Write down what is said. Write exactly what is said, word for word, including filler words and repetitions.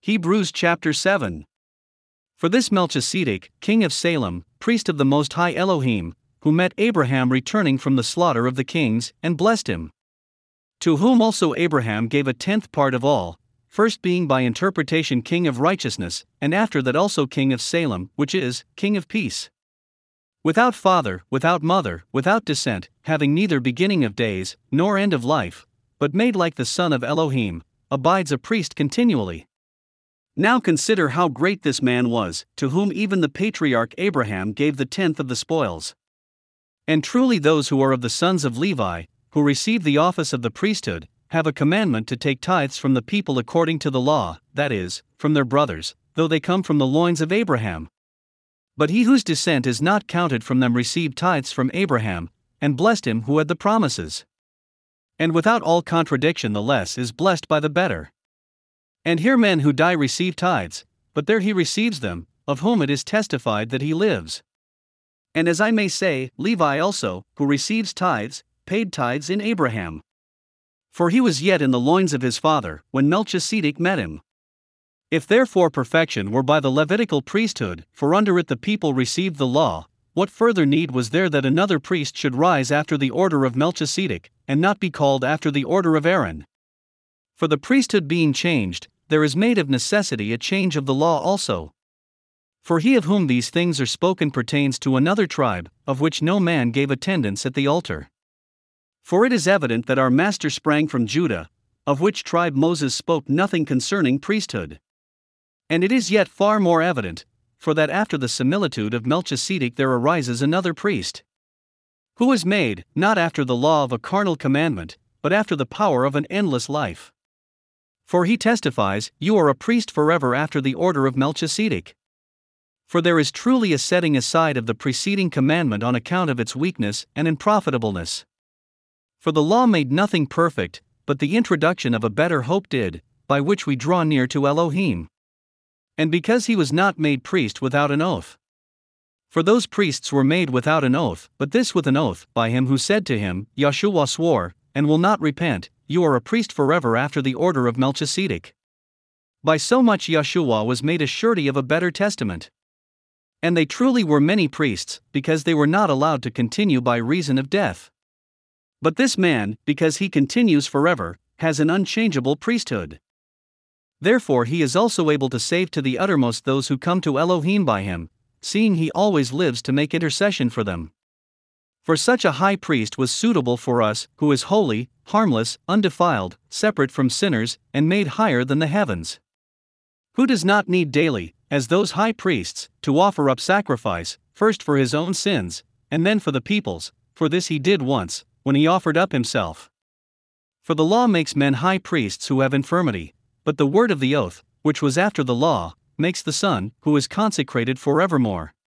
Hebrews chapter seven. For this Melchizedek, king of Salem, priest of the Most High Elohim, who met Abraham returning from the slaughter of the kings, and blessed him. To whom also Abraham gave a tenth part of all, first being by interpretation king of righteousness, and after that also king of Salem, which is, king of peace. Without father, without mother, without descent, having neither beginning of days, nor end of life, but made like the Son of Elohim, abides a priest continually. Now consider how great this man was, to whom even the patriarch Abraham gave the tenth of the spoils. And truly those who are of the sons of Levi, who receive the office of the priesthood, have a commandment to take tithes from the people according to the law, that is, from their brothers, though they come from the loins of Abraham. But he whose descent is not counted from them received tithes from Abraham, and blessed him who had the promises. And without all contradiction the less is blessed by the better. And here men who die receive tithes, but there he receives them, of whom it is testified that he lives. And as I may say, Levi also, who receives tithes, paid tithes in Abraham. For he was yet in the loins of his father, when Melchizedek met him. If therefore perfection were by the Levitical priesthood, for under it the people received the law, what further need was there that another priest should rise after the order of Melchizedek, and not be called after the order of Aaron? For the priesthood being changed, there is made of necessity a change of the law also. For he of whom these things are spoken pertains to another tribe, of which no man gave attendance at the altar. For it is evident that our master sprang from Judah, of which tribe Moses spoke nothing concerning priesthood. And it is yet far more evident, for that after the similitude of Melchizedek there arises another priest, who is made, not after the law of a carnal commandment, but after the power of an endless life. For he testifies, "You are a priest forever after the order of Melchizedek." For there is truly a setting aside of the preceding commandment on account of its weakness and unprofitableness. For the law made nothing perfect, but the introduction of a better hope did, by which we draw near to Elohim. And because he was not made priest without an oath. For those priests were made without an oath, but this with an oath, by him who said to him, Yahshua swore, and will not repent, "You are a priest forever after the order of Melchizedek." By so much Yahshua was made a surety of a better testament. And they truly were many priests, because they were not allowed to continue by reason of death. But this man, because he continues forever, has an unchangeable priesthood. Therefore he is also able to save to the uttermost those who come to Elohim by him, seeing he always lives to make intercession for them. For such a high priest was suitable for us, who is holy, harmless, undefiled, separate from sinners, and made higher than the heavens. Who does not need daily, as those high priests, to offer up sacrifice, first for his own sins, and then for the people's, for this he did once, when he offered up himself. For the law makes men high priests who have infirmity, but the word of the oath, which was after the law, makes the Son, who is consecrated forevermore.